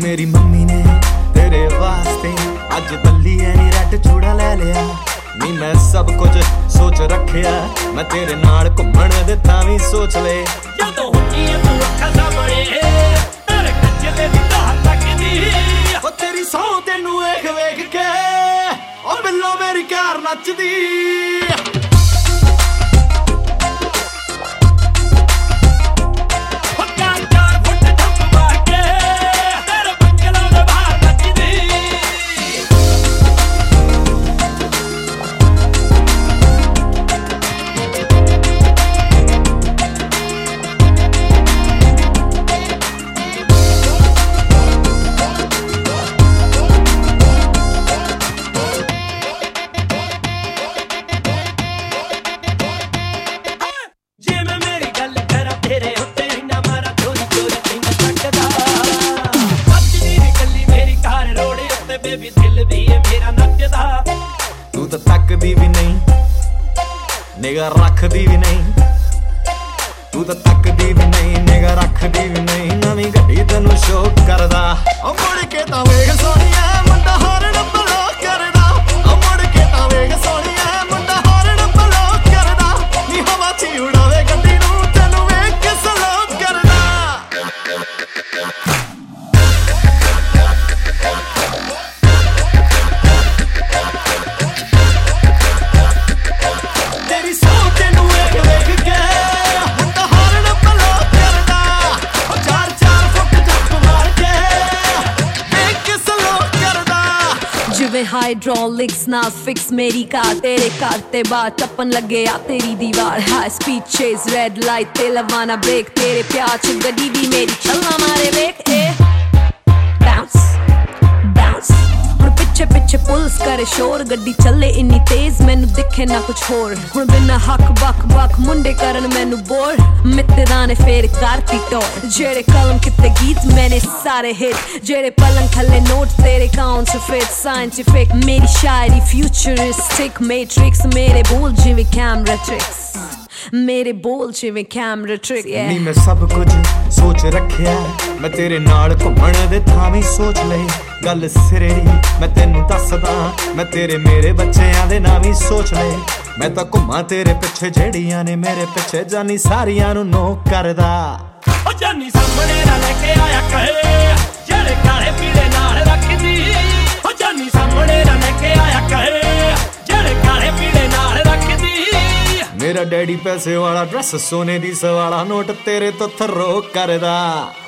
मेरी मम्मी ने तेरे वास्ते अज बल्ली नी रट चूड़ा ले लिया नी मैं सब कुछ सोच रखिया मैं तेरे नाल घुम्मण दे तां वी सोच ले जदों हुंदी ऐ तू अखां सामणे तेरे कच्चे दी धार लगदी ओ तेरी सौ तेनू वेख वेख के ओ बिल्लो मेरी कार नचदी बेबी दिल भी है मेरा नचदा तू तो तकदी भी नहीं निगाह रखदी भी नहीं तू तो तकदी भी नहीं निगाह रखदी भी नहीं नवीं गड्डी तैनू शो करदा ओ मुड़ के तां वेख सोहणिया मुंडा हॉर्न ब्लो करदा ओ मुड़ के तां वेख सोहणिया मुंडा हॉर्न ब्लो करदा नी हवा च उड़ावे गड्डी नू तैनू वेख के स्लो करदा जिवें हाइड्रोलिक्स नाल फिक्स मेरी कार तेरे घर ते बाहर टप्पन लगे आ तेरी दीवार high speed chase red light ते लवाना ब्रेक तेरे प्यार च गड्डी भी मेरी चलना मारे वेख बाउंस बाउंस हुण पिछे पिछे पुलिस करे शोर गड्डी चले इन्नी तेज मैनू दिखे ना कुछ होर हुण बिना हक बक बक मुंडे करन मैनू बोर मित्तरां ने फेर करती टोर जेड़े कलम किते गीत मैंने सारे हिट जेड़े पलंग थले नोट तेरे काउंटरफिट साइंटिफिक मेरी शायरी फ्यूचरिस्टिक मैट्रिक्स मेरे बोल जिवें कैमरा ट्रिक्स मेरे बोल जिवें कैमरा ट्रिक नी मैं सब कुछ सोच रखिया मैं तेरे नाल घुम्मण दे थां वी सोच ले गल सिरे दी मैं तैनू दसदा मैं तेरे मेरे बच्चेआं दे नां वी सोच ले मैं तां घुम्मां तेरे पिछे जेड़ियां ने मेरे पिछे जानी सारियां नू नो करदा ओ जानी सामने ना लेके आया कहे जेड़े काले पीले नाल रखदी ओ जानी सामने ना लेके आया कहे जेड़े काले पीले नाल रखदी मेरा डैडी पैसे वाला ड्रेस सोने दी सवाला नोट तेरे तो थर्रो करदा।